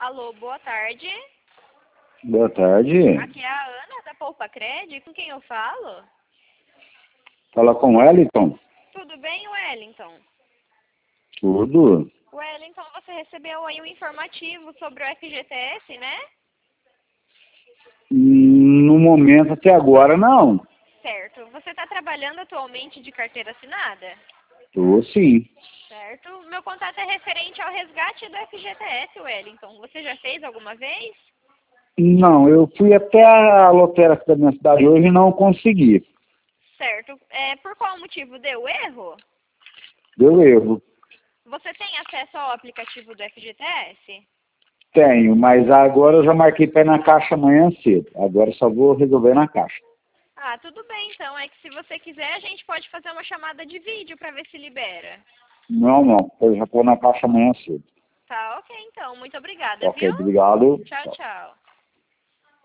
Alô, boa tarde. Boa tarde. Aqui é a Ana da Poupa Cred. Com quem eu falo? Fala com o Wellington. Tudo bem, Wellington? Tudo. Wellington, você recebeu aí um informativo sobre o FGTS, né? No momento, até agora, não. Certo. Você está trabalhando atualmente de carteira assinada? Tô sim. Certo. Meu contato é referente ao resgate do FGTS, Wellington. Você já fez alguma vez? Não, eu fui até a lotérica da minha cidade hoje e não consegui. Certo. Por qual motivo deu erro? Deu erro. Você tem acesso ao aplicativo do FGTS? Tenho, mas agora eu já marquei pé na caixa amanhã cedo. Agora só vou resolver na caixa. Ah, tudo bem, então. É que se você quiser, a gente pode fazer uma chamada de vídeo para ver se libera. Não. Eu já vou na caixa amanhã cedo. Tá, ok, então. Muito obrigada, Ok, viu? obrigado. Tchau, Tchau. tchau.